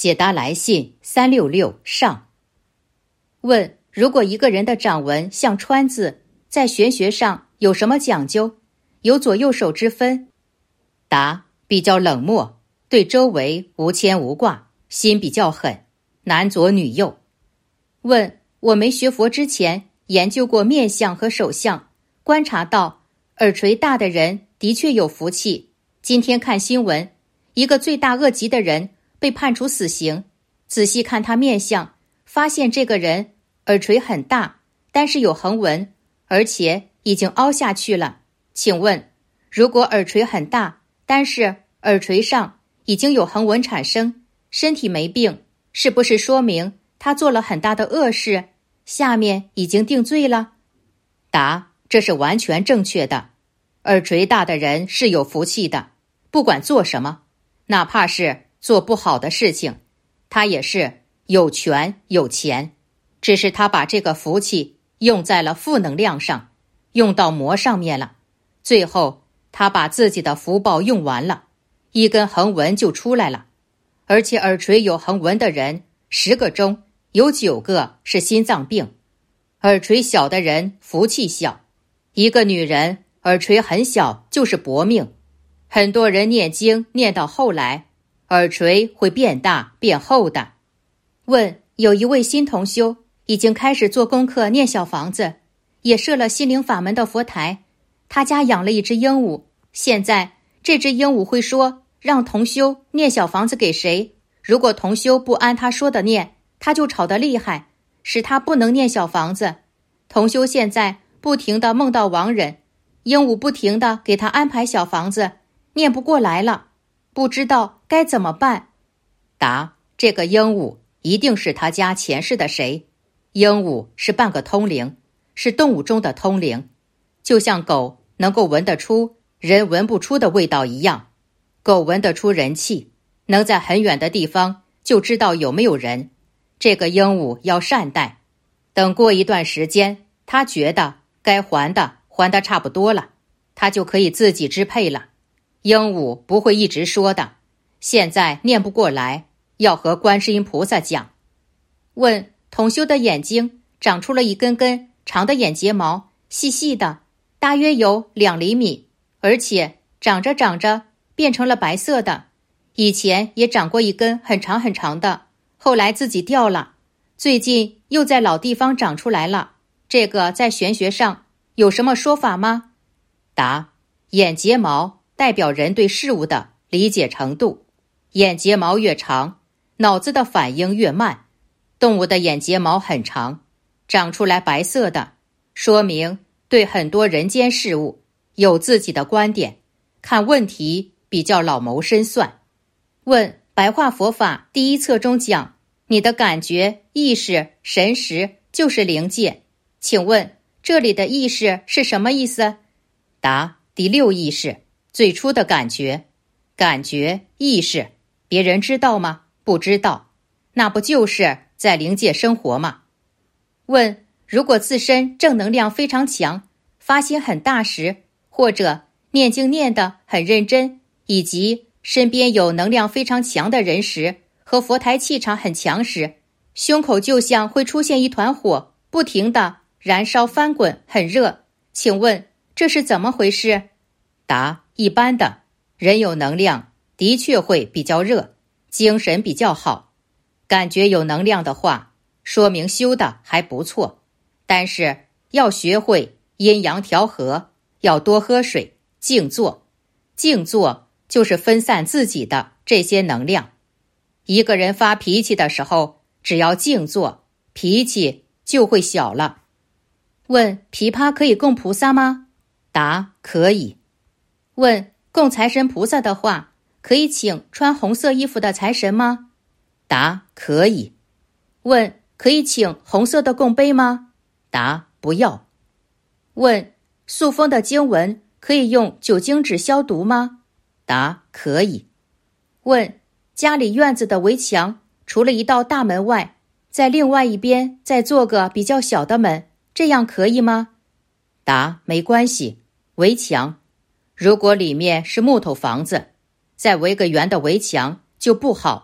解答来信366上。问：如果一个人的掌纹像川字，在玄学上有什么讲究？有左右手之分？答：比较冷漠，对周围无牵无挂，心比较狠，男左女右。问：我没学佛之前研究过面相和手相，观察到耳垂大的人的确有福气。今天看新闻，一个罪大恶极的人被判处死刑，仔细看他面相，发现这个人耳垂很大，但是有横纹，而且已经凹下去了。请问，如果耳垂很大，但是耳垂上已经有横纹产生，身体没病，是不是说明他做了很大的恶事，下面已经定罪了？答：这是完全正确的。耳垂大的人是有福气的，不管做什么，哪怕是做不好的事情，他也是有权有钱，只是他把这个福气用在了负能量上，用到魔上面了，最后他把自己的福报用完了，一根横纹就出来了。而且耳垂有横纹的人10个中有9个是心脏病。耳垂小的人福气小，一个女人耳垂很小就是薄命。很多人念经念到后来，耳垂会变大变厚的。问：有一位新同修已经开始做功课念小房子，也设了心灵法门的佛台，他家养了一只鹦鹉，现在这只鹦鹉会说让同修念小房子给谁，如果同修不按他说的念，他就吵得厉害，使他不能念小房子。同修现在不停地梦到亡人，鹦鹉不停地给他安排小房子，念不过来了，不知道该怎么办。答：这个鹦鹉一定是他家前世的谁。鹦鹉是半个通灵，是动物中的通灵，就像狗能够闻得出人闻不出的味道一样，狗闻得出人气，能在很远的地方就知道有没有人。这个鹦鹉要善待，等过一段时间，他觉得该还的差不多了，他就可以自己支配了。鹦鹉不会一直说的，现在念不过来，要和观世音菩萨讲。问：同修的眼睛长出了一根根长的眼睫毛，细细的，大约有2厘米，而且长着长着变成了白色的。以前也长过一根很长很长的，后来自己掉了，最近又在老地方长出来了，这个在玄学上有什么说法吗？答：眼睫毛代表人对事物的理解程度，眼睫毛越长，脑子的反应越慢。动物的眼睫毛很长，长出来白色的，说明对很多人间事物有自己的观点，看问题比较老谋深算。问：白话佛法第1册中讲，你的感觉、意识、神识就是灵界，请问这里的意识是什么意思？答：第6意识，最初的感觉。感觉、意识，别人知道吗？不知道，那不就是在灵界生活吗？问：如果自身正能量非常强，发心很大时，或者念经念得很认真，以及身边有能量非常强的人时，和佛台气场很强时，胸口就像会出现一团火，不停地燃烧翻滚，很热。请问这是怎么回事？答：一般的人有能量的确会比较热，精神比较好。感觉有能量的话，说明修的还不错，但是要学会阴阳调和，要多喝水，静坐。静坐就是分散自己的这些能量。一个人发脾气的时候，只要静坐，脾气就会小了。问：琵琶可以供菩萨吗？答：可以。问：供财神菩萨的话，可以请穿红色衣服的财神吗？答：可以。问：可以请红色的供杯吗？答：不要。问：塑封的经文可以用酒精纸消毒吗？答：可以。问：家里院子的围墙除了一道大门外，在另外一边再做个比较小的门，这样可以吗？答：没关系。围墙如果里面是木头房子，再围个圆的围墙就不好，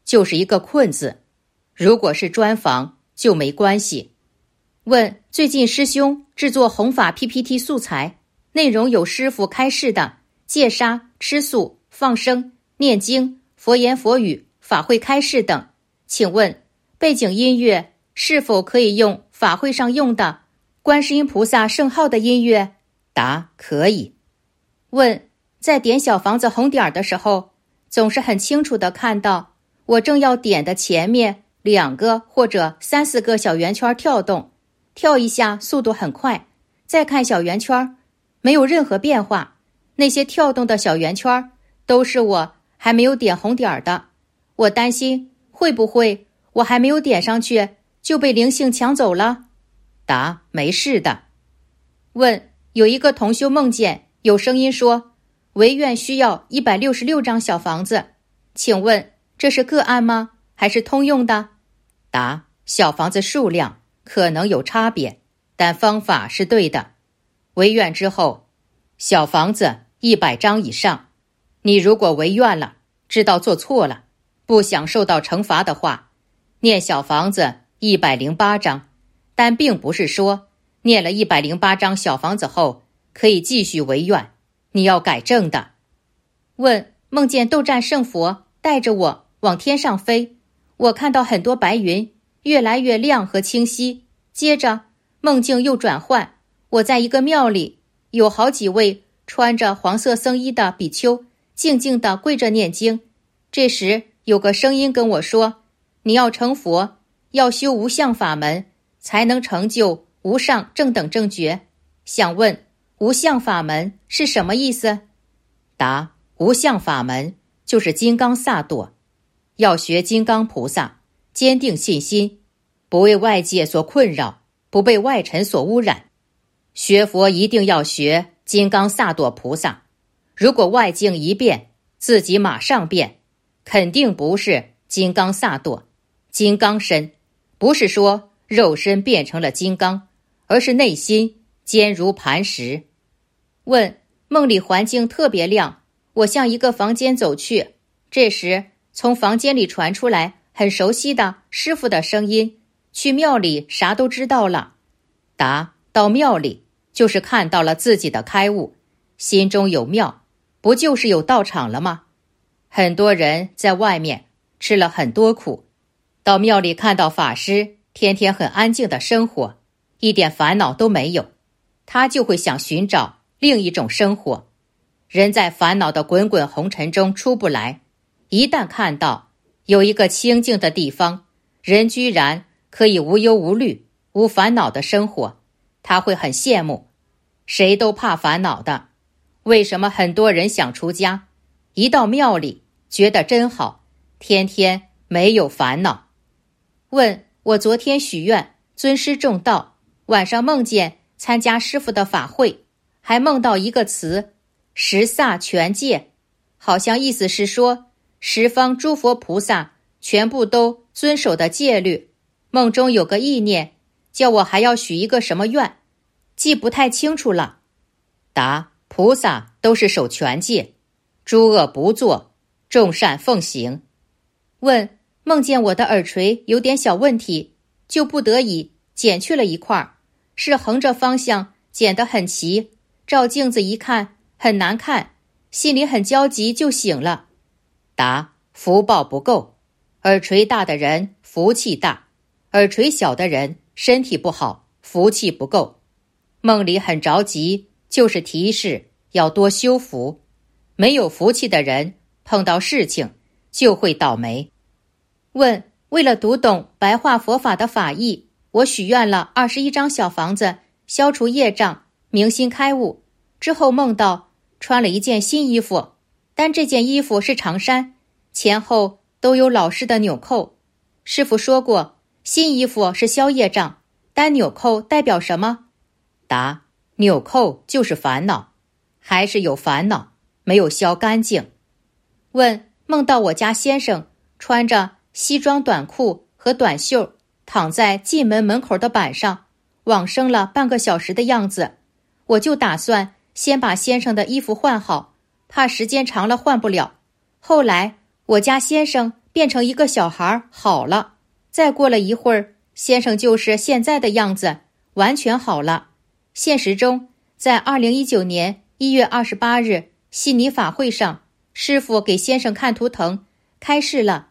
就是一个困字。如果是专访就没关系。问，最近师兄制作弘法 PPT 素材，内容有师父开示的戒杀、吃素、放生、念经、佛言佛语、法会开示等，请问背景音乐是否可以用法会上用的观世音菩萨圣号的音乐？答，可以。问，在点小房子红点的时候，总是很清楚地看到我正要点的前面2个或者3、4个小圆圈跳动，跳一下速度很快，再看小圆圈没有任何变化，那些跳动的小圆圈都是我还没有点红点的。我担心会不会我还没有点上去就被灵性抢走了？答，没事的。问，有一个同修梦见有声音说唯愿需要166张小房子，请问这是个案吗？还是通用的？答，小房子数量可能有差别，但方法是对的。违愿之后，小房子100张以上。你如果违愿了，知道做错了，不想受到惩罚的话，念小房子108张，但并不是说念了108张小房子后可以继续违愿，你要改正的。问，梦见斗战胜佛带着我往天上飞，我看到很多白云，越来越亮和清晰，接着梦境又转换，我在一个庙里，有好几位穿着黄色僧衣的比丘静静地跪着念经。这时有个声音跟我说，你要成佛，要修无相法门，才能成就无上正等正觉。想问，无相法门是什么意思？答，无相法门就是金刚萨埵，要学金刚菩萨，坚定信心，不为外界所困扰，不被外尘所污染。学佛一定要学金刚萨埵菩萨，如果外境一变，自己马上变，肯定不是金刚萨埵。金刚身不是说肉身变成了金刚，而是内心坚如磐石。问，梦里环境特别亮，我向一个房间走去，这时从房间里传出来很熟悉的师父的声音，去庙里啥都知道了。答，到庙里就是看到了自己的开悟，心中有庙，不就是有道场了吗？很多人在外面吃了很多苦，到庙里看到法师天天很安静的生活，一点烦恼都没有，他就会想寻找另一种生活。人在烦恼的滚滚红尘中出不来，一旦看到有一个清静的地方，人居然可以无忧无虑、无烦恼的生活，他会很羡慕。谁都怕烦恼的，为什么很多人想出家，一到庙里觉得真好，天天没有烦恼？问，我昨天许愿尊师重道，晚上梦见参加师父的法会，还梦到一个词十萨全戒，好像意思是说十方诸佛菩萨全部都遵守的戒律。梦中有个意念叫我还要许一个什么愿，记不太清楚了。答，菩萨都是守全戒，诸恶不作，众善奉行。问，梦见我的耳垂有点小问题，就不得已剪去了一块，是横着方向剪得很齐，照镜子一看很难看，心里很焦急就醒了。答，福报不够，耳垂大的人福气大，耳垂小的人身体不好，福气不够。梦里很着急，就是提示要多修福，没有福气的人碰到事情就会倒霉。问，为了读懂白话佛法的法义，我许愿了21张小房子，消除业障，明心开悟。之后梦到穿了一件新衣服，但这件衣服是长衫，前后都有老式的纽扣。师父说过，新衣服是消业障，但纽扣代表什么？答，纽扣就是烦恼，还是有烦恼，没有消干净。问，梦到我家先生穿着西装短裤和短袖，躺在进门门口的板上，往生了半个小时的样子。我就打算先把先生的衣服换好，怕时间长了换不了。后来我家先生变成一个小孩，好了。再过了一会儿，先生就是现在的样子，完全好了。现实中，在2019年1月28日悉尼法会上，师父给先生看图腾，开示了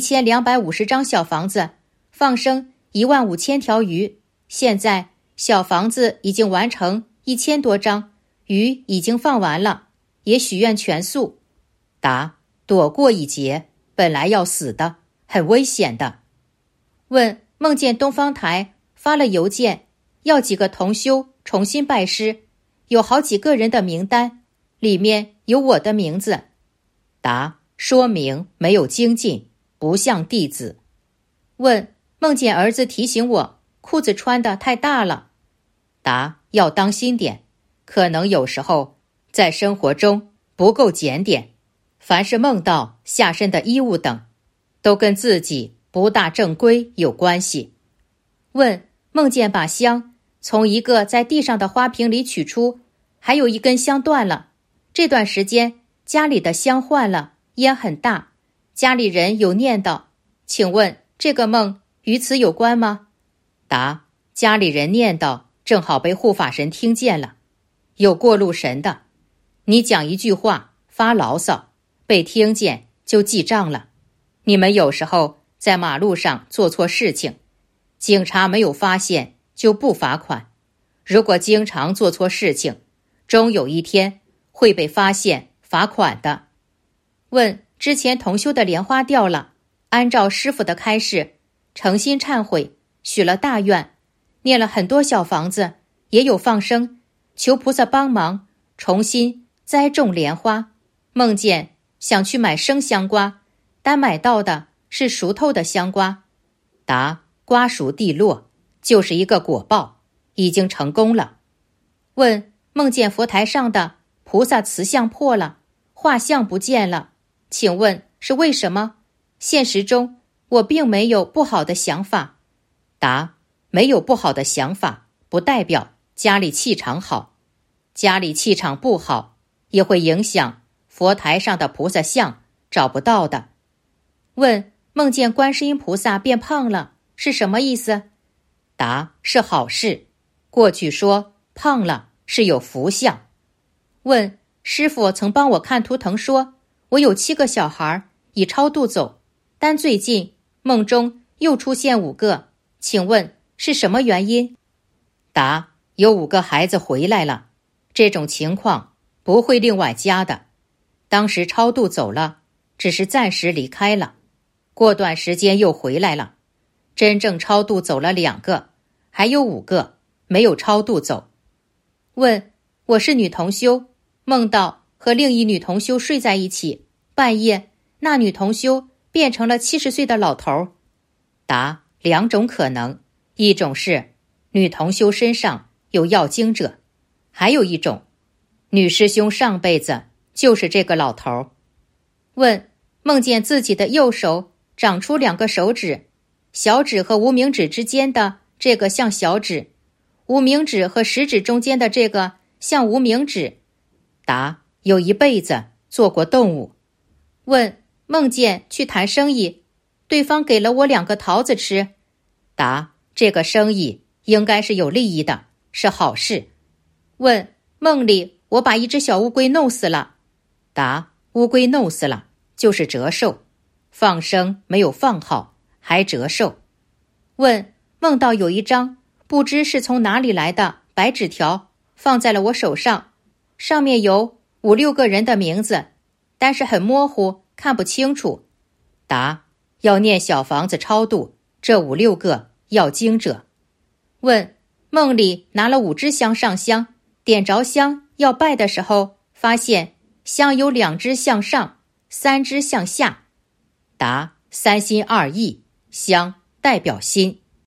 1250张小房子，放生15000条鱼。现在小房子已经完成1000多张，鱼已经放完了，也许愿全素。答：躲过一劫，本来要死的，很危险的。问：梦见东方台发了邮件，要几个同修重新拜师，有好几个人的名单，里面有我的名字。答：说明没有精进，不像弟子。问：梦见儿子提醒我裤子穿得太大了。答：要当心点，可能有时候在生活中不够检点，凡是梦到下身的衣物等，都跟自己不大正规有关系。问：梦见把香从一个在地上的花瓶里取出，还有一根香断了，这段时间家里的香换了，烟很大，家里人有念叨，请问这个梦与此有关吗？答：家里人念叨正好被护法神听见了，有过路神的，你讲一句话发牢骚，被听见就记账了。你们有时候在马路上做错事情，警察没有发现就不罚款，如果经常做错事情，终有一天会被发现罚款的。问：之前同修的莲花掉了，按照师父的开示，诚心忏悔，许了大愿，念了很多小房子，也有放生，求菩萨帮忙重新栽种莲花。梦见想去买生香瓜，但买到的是熟透的香瓜。答：瓜熟蒂落，就是一个果报，已经成功了。问：梦见佛台上的菩萨瓷像破了，画像不见了，请问是为什么？现实中我并没有不好的想法。答：没有不好的想法，不代表家里气场好，家里气场不好，也会影响佛台上的菩萨像找不到的。问：梦见观世音菩萨变胖了，是什么意思？答：是好事。过去说胖了是有福相。问：师父曾帮我看图腾说，我有7个小孩已超度走，但最近梦中又出现5个，请问是什么原因？答：有5个孩子回来了，这种情况不会另外加的，当时超度走了，只是暂时离开了，过段时间又回来了，真正超度走了2个，还有5个没有超度走。问：我是女同修，梦到和另一女同修睡在一起，半夜那女同修变成了70岁的老头。答：2种可能，一种是女同修身上有要经者，还有一种，女师兄上辈子就是这个老头。问：梦见自己的右手长出2个手指，小指和无名指之间的这个像小指，无名指和食指中间的这个像无名指。答：有一辈子做过动物。问：梦见去谈生意，对方给了我2个桃子吃。答：这个生意应该是有利益的，是好事。问：梦里我把一只小乌龟弄死了。答：乌龟弄死了就是折寿，放生没有放好还折寿。问：梦到有一张不知是从哪里来的白纸条放在了我手上，上面有5、6个人的名字，但是很模糊，看不清楚。答：要念小房子超度这5、6个要经者。问：梦里拿了5支香上香，点着香要拜的时候，发现香有2支向上，3支向下。答：3心2意，香代表心。